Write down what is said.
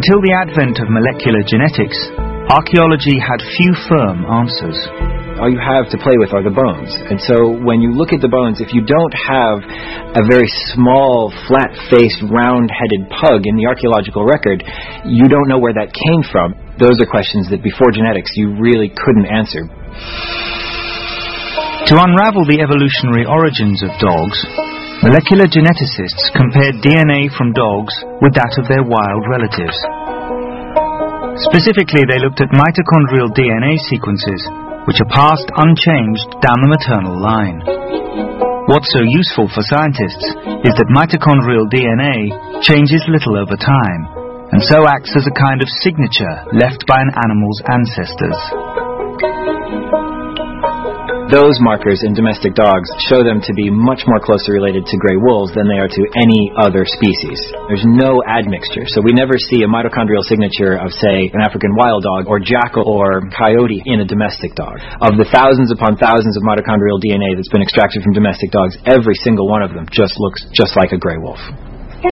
Until the advent of molecular genetics, archaeology had few firm answers. All you have to play with are the bones. And so when you look at the bones, if you don't have a very small, flat-faced, round-headed pug in the archaeological record, you don't know where that came from. Those are questions that before genetics you really couldn't answer. To unravel the evolutionary origins of dogs, molecular geneticists compared DNA from dogs with that of their wild relatives. Specifically, they looked at mitochondrial DNA sequences, which are passed unchanged down the maternal line. What's so useful for scientists is that mitochondrial DNA changes little over time, and so acts as a kind of signature left by an animal's ancestors. Those markers in domestic dogs show them to be much more closely related to gray wolves than they are to any other species. There's no admixture, so we never see a mitochondrial signature of, say, an African wild dog or jackal or coyote in a domestic dog. Of the thousands upon thousands of mitochondrial DNA that's been extracted from domestic dogs, every single one of them just looks just like a gray wolf.